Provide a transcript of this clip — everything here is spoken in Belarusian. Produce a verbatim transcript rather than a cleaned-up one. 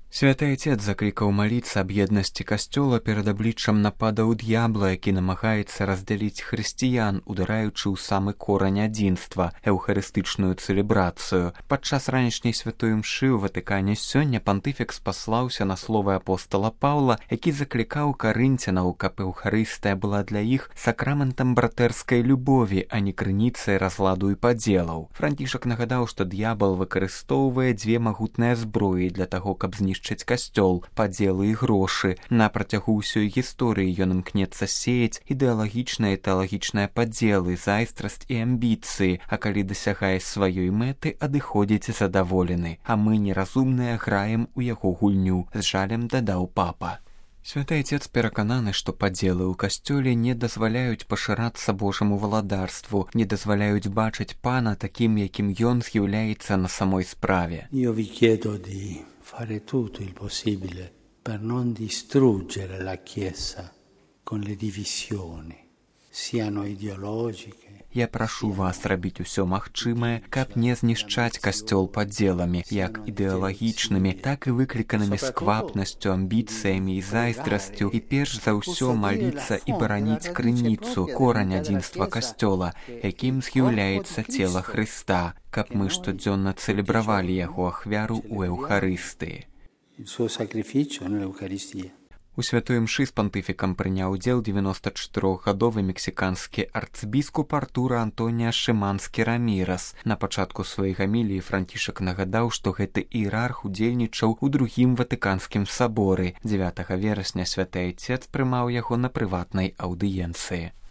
Святы Отец заклікаў маліцца аб еднасці касцёла перад абліччам нападаў д'ябла, які намагаецца раздзяліць хрысціян, удараючы ў самы корань адзінства, эўхарыстычную цэлебрацыю. Падчас ранішняй святой імшы ў Ватыкане сёння пантыфік спаслаўся на словы апостала Паўла, які заклікаў карынцянаў, каб эўхарыстыя была для іх сакраментам братэрскай любові, а не крыніцай разладу і падзелаў. Францішак нагадаў, што д'ябал выкарыстоўвае дзве магутныя зброі для таго, каб знішчыць касцёл, падзелы і грошы. На працягу ўсёй гісторыі ён імкнецца сеяць ідэалагічныя і тэалагічныя падзелы, зайздрасць і амбіцыі, а калі дасягае сваёй мэты, адыходзіць задаволены. А мы, неразумныя, граем у яго гульню, з жалем дадаў папа. Святы Отец перакананы, што падзелы ў касцёле не дазваляюць пашырацца Божаму валадарству, не дазваляюць бачыць пана такім, якім ён з'яўляецца на самой справе. Io vi chiedo di fare tutto il possibile per non distruggere la Chiesa con le divisioni, siano ideologiche. Я прашу вас рабіць усё магчымае, каб не знішчаць касцёл падзеламі, як ідэалагічнымі, так і выкліканымі сквапнасцю, амбіцыямі і зайздрасцю, і перш за ўсё маліцца і бараніць крыніцу, корань адзінства касцёла, якім з'яўляецца цела Хрыста, каб мы штодзённа цэлебравалі яго ахвяру ў эўхарыстыі. У святой імшы з пантыфікам прыняў удзел дзевяностачатырохгадовы мексіканскі арцыбіскуп Артура Антонія Шыманскі Рамірас. На пачатку сваёй гаміліі Францішак нагадаў, што гэты іерарх удзельнічаў у другім ватыканскім саборы. дзевятага верасня святы Отец прымаў яго на прыватнай аўдыенцыі.